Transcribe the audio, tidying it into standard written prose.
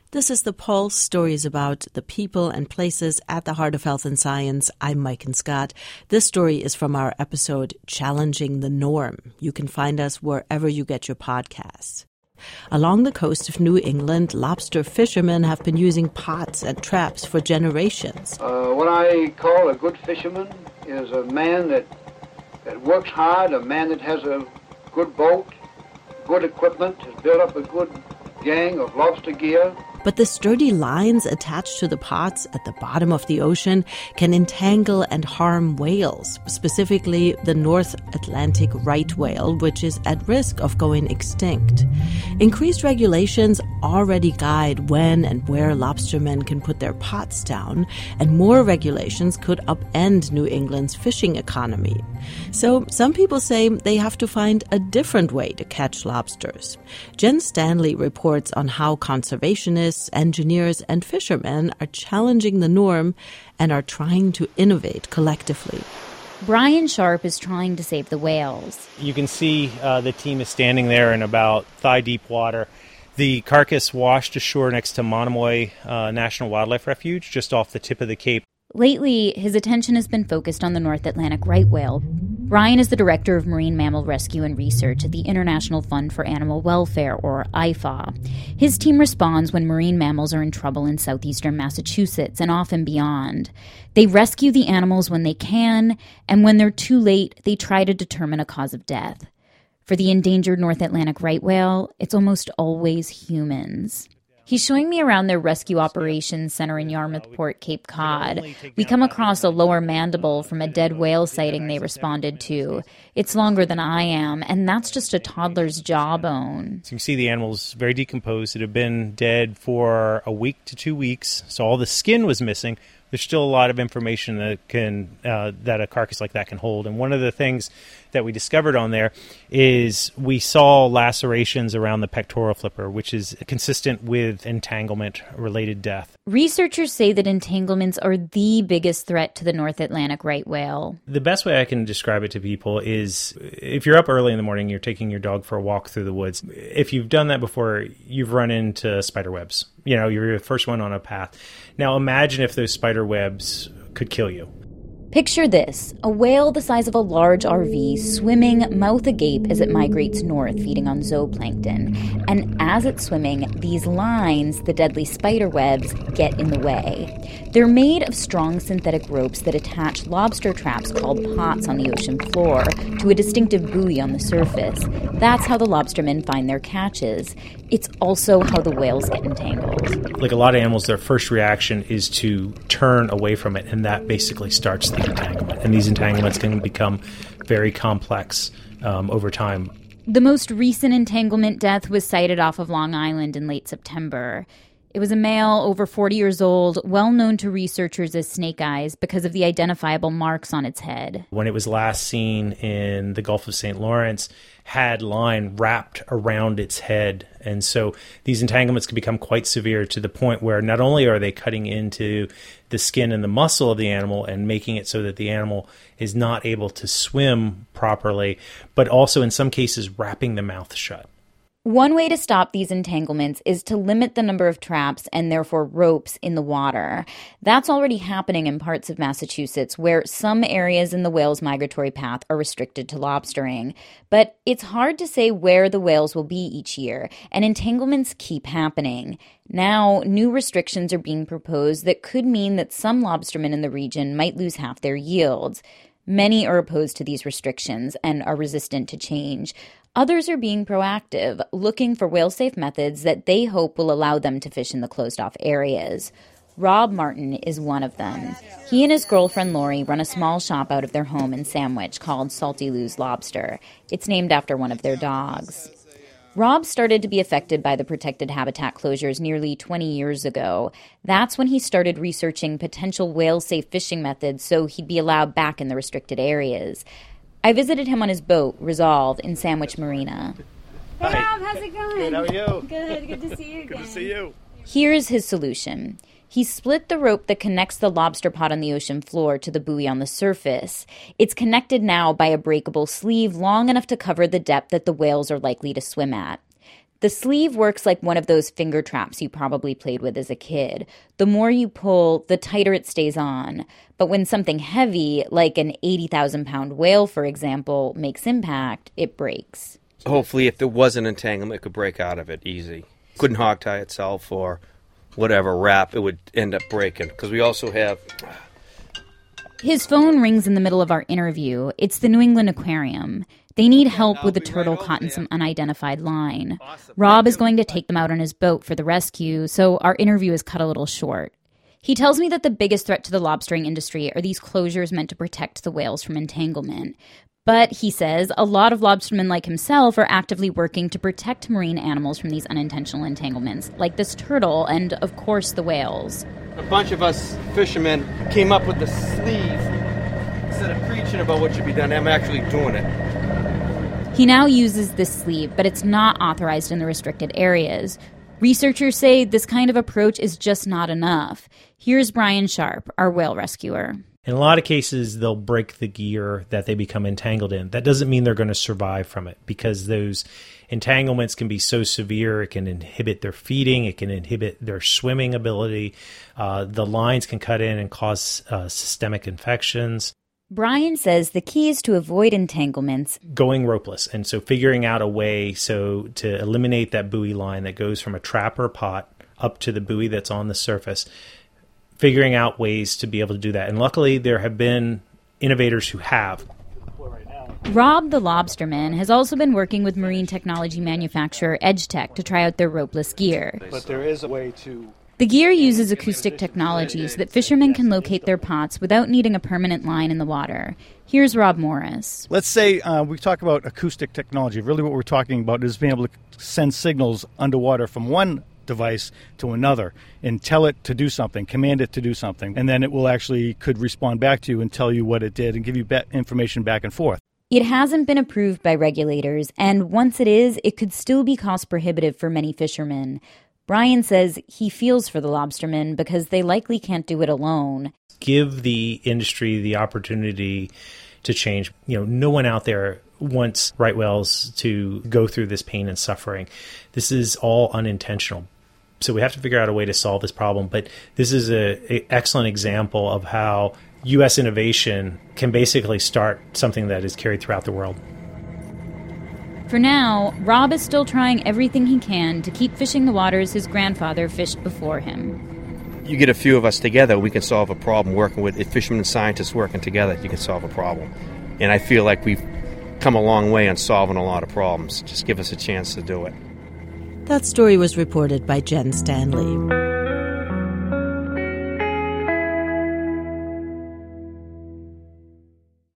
This is The Pulse, stories about the people and places at the heart of health and science. I'm Maiken Scott. This story is from our episode, Challenging the Norm. You can find us wherever you get your podcasts. Along the coast of New England, lobster fishermen have been using pots and traps for generations. What I call a good fisherman is a man that works hard, a man that has a good boat, good equipment, has built up a good gang of lobster gear. But the sturdy lines attached to the pots at the bottom of the ocean can entangle and harm whales, specifically the North Atlantic right whale, which is at risk of going extinct. Increased regulations already guide when and where lobstermen can put their pots down, and more regulations could upend New England's fishing economy. So some people say they have to find a different way to catch lobsters. Jen Stanley reports on how conservationists, engineers, and fishermen are challenging the norm and are trying to innovate collectively. Brian Sharp is trying to save the whales. You can see the team is standing there in about thigh-deep water. The carcass washed ashore next to Monomoy National Wildlife Refuge, just off the tip of the Cape. Lately, his attention has been focused on the North Atlantic right whale. Brian is the director of marine mammal rescue and research at the International Fund for Animal Welfare, or IFA. His team responds when marine mammals are in trouble in southeastern Massachusetts and often beyond. They rescue the animals when they can, and when they're too late, they try to determine a cause of death. For the endangered North Atlantic right whale, it's almost always humans. He's showing me around their rescue operations center in Yarmouth Port, Cape Cod. We come across a lower mandible from a dead whale sighting they responded to. It's longer than I am, and that's just a toddler's jawbone. So you can see the animal's very decomposed. It had been dead for a week to 2 weeks, so all the skin was missing. There's still a lot of information that a carcass like that can hold. And one of the things that we discovered on there is we saw lacerations around the pectoral flipper, which is consistent with entanglement-related death. Researchers say that entanglements are the biggest threat to the North Atlantic right whale. The best way I can describe it to people is if you're up early in the morning, you're taking your dog for a walk through the woods. If you've done that before, you've run into spider webs. You know, you're the first one on a path. Now imagine if those spider webs could kill you. Picture this, a whale the size of a large RV swimming mouth agape as it migrates north, feeding on zooplankton. And as it's swimming, these lines, the deadly spider webs, get in the way. They're made of strong synthetic ropes that attach lobster traps called pots on the ocean floor to a distinctive buoy on the surface. That's how the lobstermen find their catches. It's also how the whales get entangled. Like a lot of animals, their first reaction is to turn away from it, and that basically starts the entanglement. And these entanglements can become very complex over time. The most recent entanglement death was sighted off of Long Island in late September. It was a male over 40 years old, well known to researchers as Snake Eyes because of the identifiable marks on its head. When it was last seen in the Gulf of St. Lawrence, had line wrapped around its head. And so these entanglements can become quite severe to the point where not only are they cutting into the skin and the muscle of the animal and making it so that the animal is not able to swim properly, but also in some cases wrapping the mouth shut. One way to stop these entanglements is to limit the number of traps and therefore ropes in the water. That's already happening in parts of Massachusetts where some areas in the whale's migratory path are restricted to lobstering. But it's hard to say where the whales will be each year, and entanglements keep happening. Now, new restrictions are being proposed that could mean that some lobstermen in the region might lose half their yields. Many are opposed to these restrictions and are resistant to change. Others are being proactive, looking for whale-safe methods that they hope will allow them to fish in the closed-off areas. Rob Martin is one of them. He and his girlfriend Lori run a small shop out of their home in Sandwich called Salty Lou's Lobster. It's named after one of their dogs. Rob started to be affected by the protected habitat closures nearly 20 years ago. That's when he started researching potential whale-safe fishing methods so he'd be allowed back in the restricted areas. I visited him on his boat, Resolve, in Sandwich Marina. Hey, Rob, how's it going? Good, how are you? Good to see you again. Good to see you. Here's his solution. He split the rope that connects the lobster pot on the ocean floor to the buoy on the surface. It's connected now by a breakable sleeve long enough to cover the depth that the whales are likely to swim at. The sleeve works like one of those finger traps you probably played with as a kid. The more you pull, the tighter it stays on. But when something heavy, like an 80,000-pound whale, for example, makes impact, it breaks. Hopefully, if there was an entanglement, it could break out of it easy. Couldn't hog tie itself or whatever, wrap, it would end up breaking. Because we also have... His phone rings in the middle of our interview. It's the New England Aquarium. They need help with a turtle caught in some unidentified line. Rob is going to take them out on his boat for the rescue, so our interview is cut a little short. He tells me that the biggest threat to the lobstering industry are these closures meant to protect the whales from entanglement. But, he says, a lot of lobstermen like himself are actively working to protect marine animals from these unintentional entanglements, like this turtle and, of course, the whales. A bunch of us fishermen came up with the sleeve. Instead of preaching about what should be done, I'm actually doing it. He now uses this sleeve, but it's not authorized in the restricted areas. Researchers say this kind of approach is just not enough. Here's Brian Sharp, our whale rescuer. In a lot of cases, they'll break the gear that they become entangled in. That doesn't mean they're going to survive from it, because those entanglements can be so severe, it can inhibit their feeding, it can inhibit their swimming ability. The lines can cut in and cause systemic infections. Brian says the key is to avoid entanglements. Going ropeless, and so figuring out a way to eliminate that buoy line that goes from a trap or pot up to the buoy that's on the surface. Figuring out ways to be able to do that. And luckily, there have been innovators who have. Rob the lobsterman has also been working with marine technology manufacturer EdgeTech to try out their ropeless gear. But there is a way to... The gear uses acoustic technology so that fishermen can locate their pots without needing a permanent line in the water. Here's Rob Morris. Let's say we talk about acoustic technology. Really what we're talking about is being able to send signals underwater from one device to another and tell it to do something, command it to do something, and then it will actually could respond back to you and tell you what it did and give you information back and forth. It hasn't been approved by regulators, and once it is, it could still be cost prohibitive for many fishermen. Brian says he feels for the lobstermen because they likely can't do it alone. Give the industry the opportunity to change. No one out there wants right whales to go through this pain and suffering. This is all unintentional. So we have to figure out a way to solve this problem. But this is an excellent example of how U.S. innovation can basically start something that is carried throughout the world. For now, Rob is still trying everything he can to keep fishing the waters his grandfather fished before him. You get a few of us together, we can solve a problem. Working with fishermen and scientists working together, you can solve a problem. And I feel like we've come a long way on solving a lot of problems. Just give us a chance to do it. That story was reported by Jen Stanley.